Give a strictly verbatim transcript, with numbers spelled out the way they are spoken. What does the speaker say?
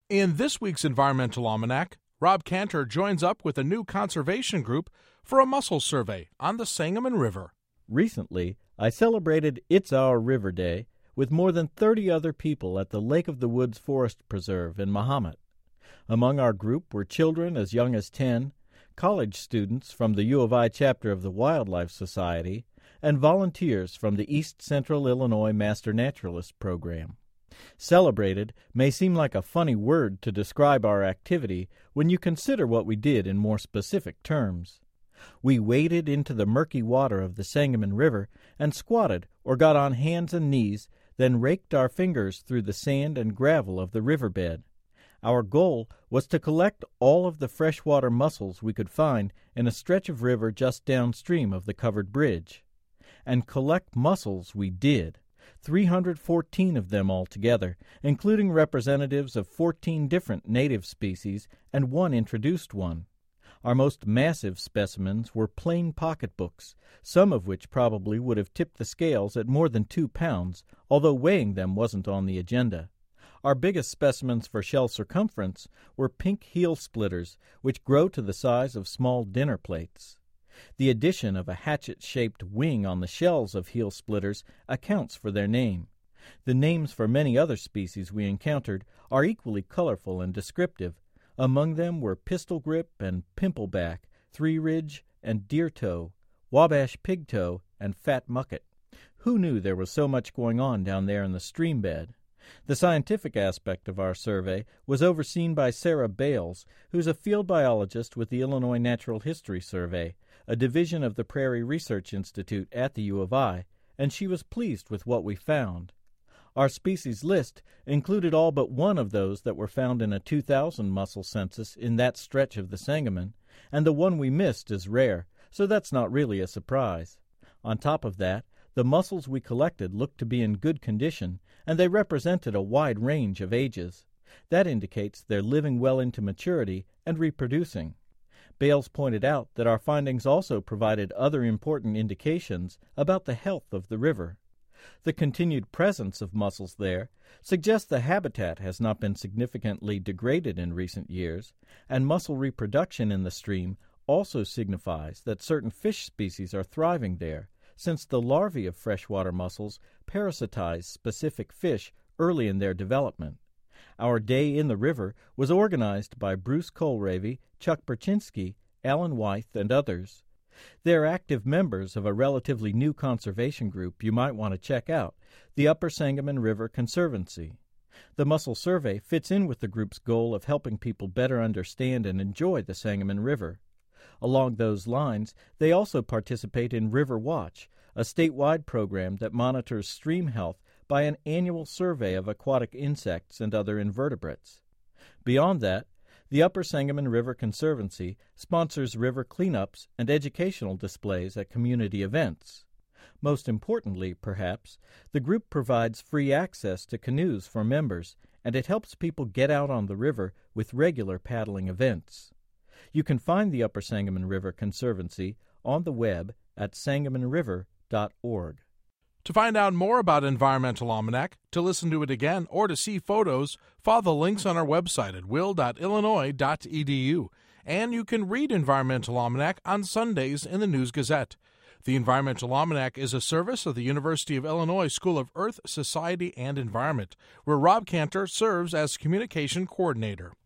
In this week's Environmental Almanac, Rob Cantor joins up with a new conservation group for a mussel survey on the Sangamon River. Recently, I celebrated It's Our River Day with more than thirty other people at the Lake of the Woods Forest Preserve in Mahomet. Among our group were children as young as ten, college students from the U of I chapter of the Wildlife Society, and volunteers from the East Central Illinois Master Naturalist Program. Celebrated may seem like a funny word to describe our activity when you consider what we did in more specific terms. We waded into the murky water of the Sangamon River and squatted or got on hands and knees, then raked our fingers through the sand and gravel of the riverbed. Our goal was to collect all of the freshwater mussels we could find in a stretch of river just downstream of the covered bridge. And collect mussels we did. three hundred fourteen of them altogether, including representatives of fourteen different native species and one introduced one. Our most massive specimens were plain pocketbooks, some of which probably would have tipped the scales at more than two pounds, although weighing them wasn't on the agenda. Our biggest specimens for shell circumference were pink heel splitters, which grow to the size of small dinner plates. The addition of a hatchet-shaped wing on the shells of heel splitters accounts for their name. The names for many other species we encountered are equally colorful and descriptive. Among them were pistol grip and pimpleback, three-ridge and deer-toe, wabash pigtoe, and fat mucket. Who knew there was so much going on down there in the stream bed? The scientific aspect of our survey was overseen by Sarah Bales, who's a field biologist with the Illinois Natural History Survey, a division of the Prairie Research Institute at the U of I, and she was pleased with what we found. Our species list included all but one of those that were found in a two thousand mussel census in that stretch of the Sangamon, and the one we missed is rare, so that's not really a surprise. On top of that, the mussels we collected looked to be in good condition, and they represented a wide range of ages. That indicates they're living well into maturity and reproducing. Bales pointed out that our findings also provided other important indications about the health of the river. The continued presence of mussels there suggests the habitat has not been significantly degraded in recent years, and mussel reproduction in the stream also signifies that certain fish species are thriving there, since the larvae of freshwater mussels parasitize specific fish early in their development. Our day in the river was organized by Bruce Kohlrabi, Chuck Berchinski, Alan Wythe, and others. They're active members of a relatively new conservation group you might want to check out, the Upper Sangamon River Conservancy. The mussel survey fits in with the group's goal of helping people better understand and enjoy the Sangamon River. Along those lines, they also participate in River Watch, a statewide program that monitors stream health by an annual survey of aquatic insects and other invertebrates. Beyond that, the Upper Sangamon River Conservancy sponsors river cleanups and educational displays at community events. Most importantly, perhaps, the group provides free access to canoes for members, and it helps people get out on the river with regular paddling events. You can find the Upper Sangamon River Conservancy on the web at sangamon river dot org. To find out more about Environmental Almanac, to listen to it again, or to see photos, follow the links on our website at will dot illinois dot e d u. And you can read Environmental Almanac on Sundays in the News Gazette. The Environmental Almanac is a service of the University of Illinois School of Earth, Society, and Environment, where Rob Cantor serves as Communication Coordinator.